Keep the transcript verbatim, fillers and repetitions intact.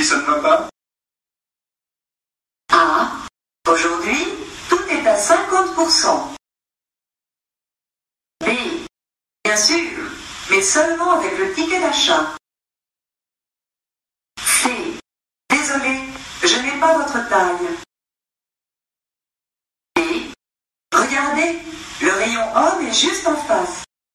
ça ne va pas? A. Aujourd'hui, tout est à cinquante pour cent. B. Bien sûr, mais seulement avec le ticket d'achat. C. Désolé, je n'ai pas votre taille. D. Regardez, le rayon homme est juste en face.